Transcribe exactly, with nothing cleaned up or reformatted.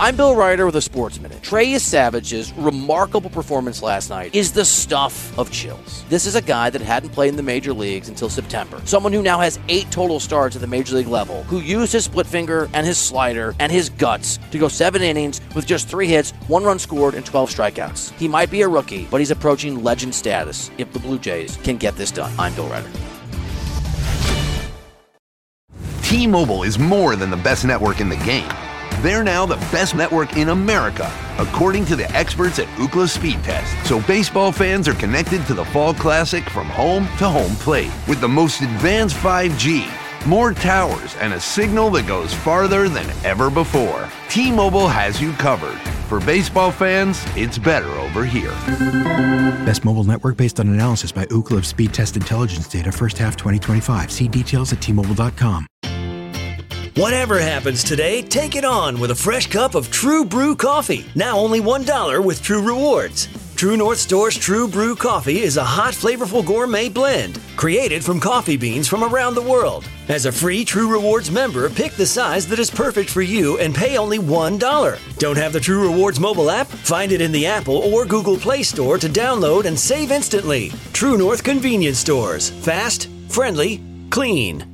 I'm Bill Ryder with a Sports Minute. Trey Savage's remarkable performance last night is the stuff of chills. This is a guy that hadn't played in the major leagues until September. Someone who now has eight total starts at the major league level, who used his split finger and his slider and his guts to go seven innings with just three hits, one run scored, and twelve strikeouts. He might be a rookie, but he's approaching legend status if the Blue Jays can get this done. I'm Bill Ryder. T-Mobile is more than the best network in the game. They're now the best network in America, according to the experts at Ookla Speed Test. So baseball fans are connected to the Fall Classic from home to home plate with the most advanced five G, more towers, and a signal that goes farther than ever before. T-Mobile has you covered. For baseball fans, it's better over here. Best mobile network based on analysis by Ookla of Speed Test Intelligence data first half twenty twenty-five. See details at T Mobile dot com. Whatever happens today, take it on with a fresh cup of True Brew coffee. Now only one dollar with True Rewards. True North Store's True Brew coffee is a hot, flavorful gourmet blend created from coffee beans from around the world. As a free True Rewards member, pick the size that is perfect for you and pay only one dollar. Don't have the True Rewards mobile app? Find it in the Apple or Google Play Store to download and save instantly. True North Convenience Stores. Fast, friendly, clean.